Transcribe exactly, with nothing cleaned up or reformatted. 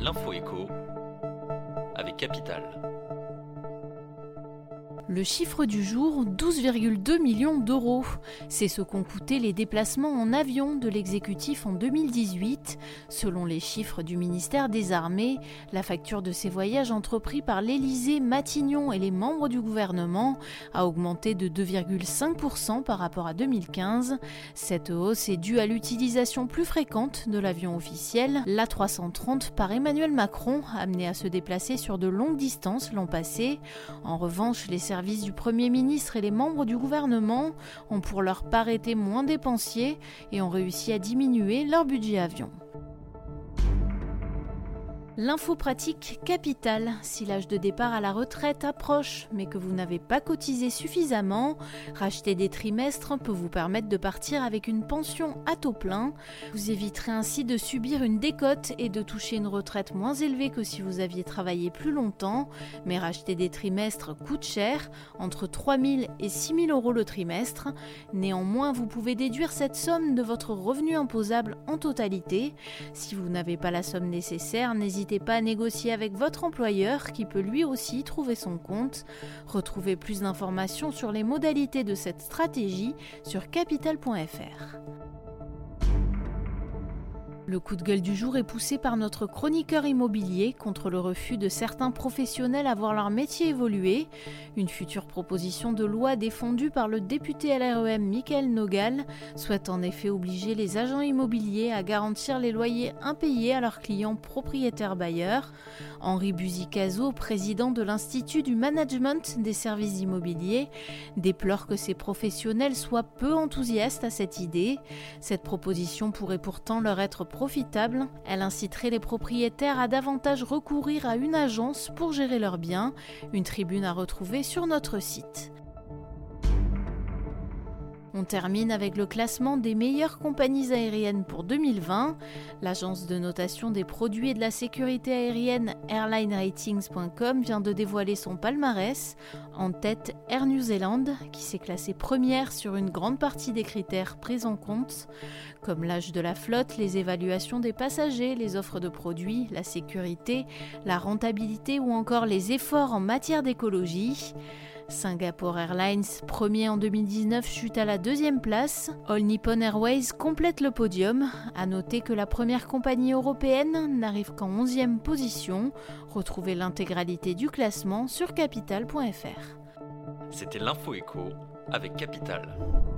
L'info écho avec Capital. Le chiffre du jour, douze virgule deux millions d'euros. C'est ce qu'ont coûté les déplacements en avion de l'exécutif en deux mille dix-huit. Selon les chiffres du ministère des Armées, la facture de ces voyages entrepris par l'Élysée, Matignon et les membres du gouvernement a augmenté de deux virgule cinq pour cent par rapport à deux mille quinze. Cette hausse est due à l'utilisation plus fréquente de l'avion officiel, l'A trois cent trente par Emmanuel Macron, amené à se déplacer sur de longues distances l'an passé. En revanche, les services du Premier ministre et les membres du gouvernement ont pour leur part été moins dépensiers et ont réussi à diminuer leur budget avion. L'info pratique Capital. Si l'âge de départ à la retraite approche, mais que vous n'avez pas cotisé suffisamment, racheter des trimestres peut vous permettre de partir avec une pension à taux plein. Vous éviterez ainsi de subir une décote et de toucher une retraite moins élevée que si vous aviez travaillé plus longtemps. Mais racheter des trimestres coûte cher, entre trois mille et six mille euros le trimestre. Néanmoins, vous pouvez déduire cette somme de votre revenu imposable en totalité. Si vous n'avez pas la somme nécessaire, n'hésitez N'hésitez pas à négocier avec votre employeur qui peut lui aussi trouver son compte. Retrouvez plus d'informations sur les modalités de cette stratégie sur capital point f r. Le coup de gueule du jour est poussé par notre chroniqueur immobilier contre le refus de certains professionnels à voir leur métier évoluer. Une future proposition de loi défendue par le député L R E M Michael Nogal souhaite en effet obliger les agents immobiliers à garantir les loyers impayés à leurs clients propriétaires bailleurs. Henri Buzicazo, président de l'Institut du Management des services immobiliers, déplore que ces professionnels soient peu enthousiastes à cette idée. Cette proposition pourrait pourtant leur être profitable. Elle inciterait les propriétaires à davantage recourir à une agence pour gérer leurs biens. Une tribune à retrouver sur notre site. On termine avec le classement des meilleures compagnies aériennes pour deux mille vingt. L'agence de notation des produits et de la sécurité aérienne airline ratings point com vient de dévoiler son palmarès. En tête, Air New Zealand, qui s'est classée première sur une grande partie des critères pris en compte, comme l'âge de la flotte, les évaluations des passagers, les offres de produits, la sécurité, la rentabilité ou encore les efforts en matière d'écologie. Singapour Airlines, premier en deux mille dix-neuf, chute à la deuxième place. All Nippon Airways complète le podium. À noter que la première compagnie européenne n'arrive qu'en onzième position. Retrouvez l'intégralité du classement sur capital point f r. C'était l'info écho avec Capital.